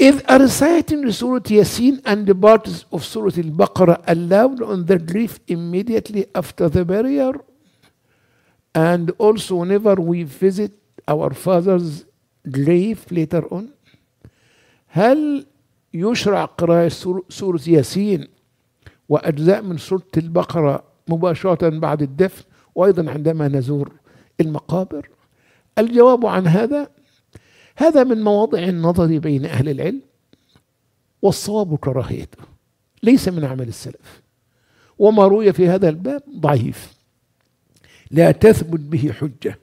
Is a reciting Surah Yasin and the parts of Surah Al-Baqarah allowed on the grave immediately after the burial? And also whenever we visit our father's grave later on? هل يشرع قراءة سورة ياسين وأجزاء من سورة البقرة مباشرة بعد الدفن وأيضا عندما نزور المقابر؟ الجواب عن هذا من مواضع النظر بين أهل العلم، والصواب كراهيته، ليس من عمل السلف، وما روي في هذا الباب ضعيف لا تثبت به حجة.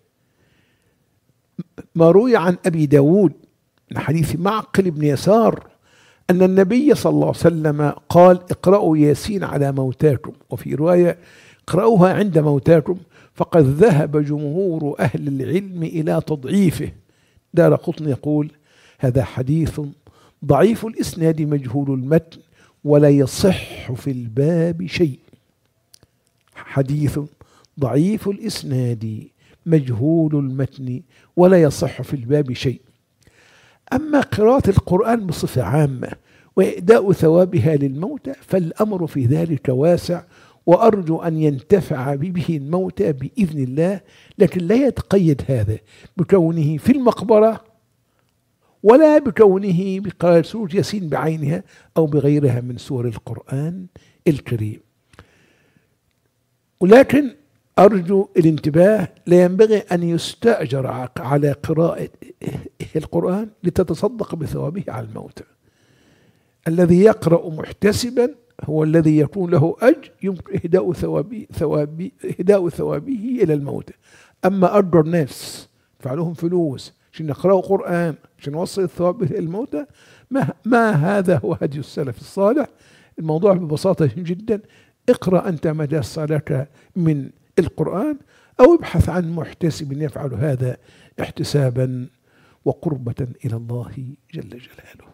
ما روي عن أبي داود من حديث معقل بن يسار أن النبي صلى الله عليه وسلم قال: اقرأوا ياسين على موتاكم، وفي رواية اقرأوها عند موتاكم، فقد ذهب جمهور أهل العلم إلى تضعيفه. دارقطني يقول: هذا حديث ضعيف الإسناد مجهول المتن ولا يصح في الباب شيء. حديث ضعيف الإسناد مجهول المتن ولا يصح في الباب شيء. أما قراءة القرآن بصفة عامة وإهداء ثوابها للموتى فالأمر في ذلك واسع، وأرجو أن ينتفع به الموتى بإذن الله، لكن لا يتقيد هذا بكونه في المقبرة ولا بكونه بقراءة سورة ياسين بعينها أو بغيرها من سور القرآن الكريم. ولكن أرجو الانتباه، لا ينبغي أن يستأجر على قراءة القرآن لتتصدق بثوابه على الموتى. الذي يقرأ محتسبا هو الذي يكون له أجر يمكن إهداء ثوابه إلى الموتى. أما أجر ناس فعلهم فلوس عشان يقرأوا قرآن عشان يوصل الثواب إلى الموتى، ما هذا هو هدي السلف الصالح. الموضوع ببساطة جدا: اقرأ أنت ما جاء لك من القرآن، أو ابحث عن محتسب يفعل هذا احتسابا وقربة إلى الله جل جلاله.